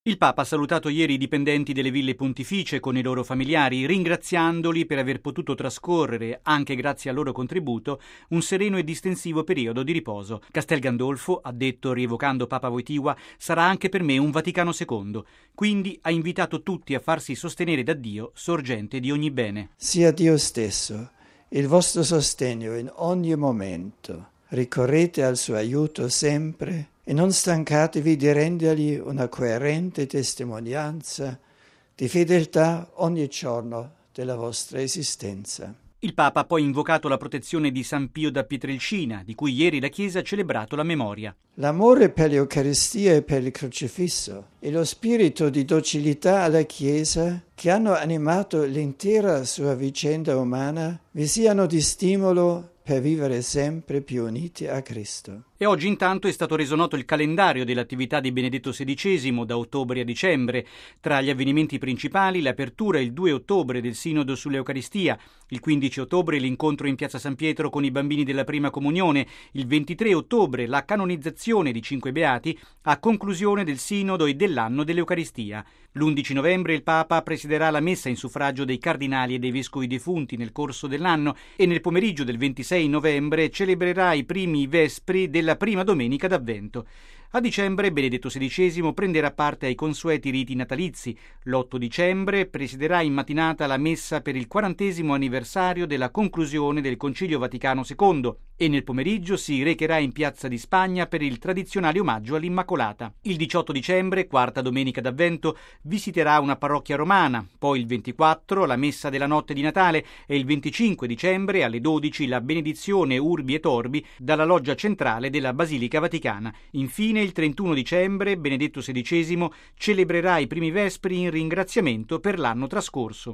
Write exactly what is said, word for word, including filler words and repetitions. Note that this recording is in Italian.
Il Papa ha salutato ieri i dipendenti delle ville pontificie con i loro familiari, ringraziandoli per aver potuto trascorrere, anche grazie al loro contributo, un sereno e distensivo periodo di riposo. Castel Gandolfo, ha detto rievocando Papa Wojtyła, sarà anche per me un Vaticano secondo. Quindi ha invitato tutti a farsi sostenere da Dio, sorgente di ogni bene. Sia Dio stesso il vostro sostegno in ogni momento. Ricorrete al suo aiuto sempre e non stancatevi di rendergli una coerente testimonianza di fedeltà ogni giorno della vostra esistenza. Il Papa ha poi invocato la protezione di San Pio da Pietrelcina, di cui ieri la Chiesa ha celebrato la memoria. L'amore per l'Eucaristia e per il Crocifisso e lo spirito di docilità alla Chiesa che hanno animato l'intera sua vicenda umana vi siano di stimolo per vivere sempre più uniti a Cristo. E oggi intanto è stato reso noto il calendario dell'attività di Benedetto sedicesimo da ottobre a dicembre. Tra gli avvenimenti principali l'apertura il due ottobre del Sinodo sull'Eucaristia, il quindici ottobre l'incontro in Piazza San Pietro con i bambini della Prima Comunione, il ventitré ottobre la canonizzazione di cinque beati a conclusione del Sinodo e dell'anno dell'Eucaristia. L'undici novembre il Papa presiderà la messa in suffragio dei cardinali e dei vescovi defunti nel corso dell'anno e nel pomeriggio del ventisei novembre celebrerà i primi vespri della prima domenica d'Avvento. A dicembre Benedetto sedicesimo prenderà parte ai consueti riti natalizi. L'otto dicembre presiderà in mattinata la messa per il quarantesimo anniversario della conclusione del Concilio Vaticano secondo e nel pomeriggio si recherà in Piazza di Spagna per il tradizionale omaggio all'Immacolata. Il diciotto dicembre, quarta domenica d'Avvento, visiterà una parrocchia romana, poi il ventiquattro la messa della notte di Natale e il venticinque dicembre alle dodici la benedizione Urbi et Orbi dalla loggia centrale della Basilica Vaticana. Infine il trentuno dicembre Benedetto sedicesimo celebrerà i primi vespri in ringraziamento per l'anno trascorso.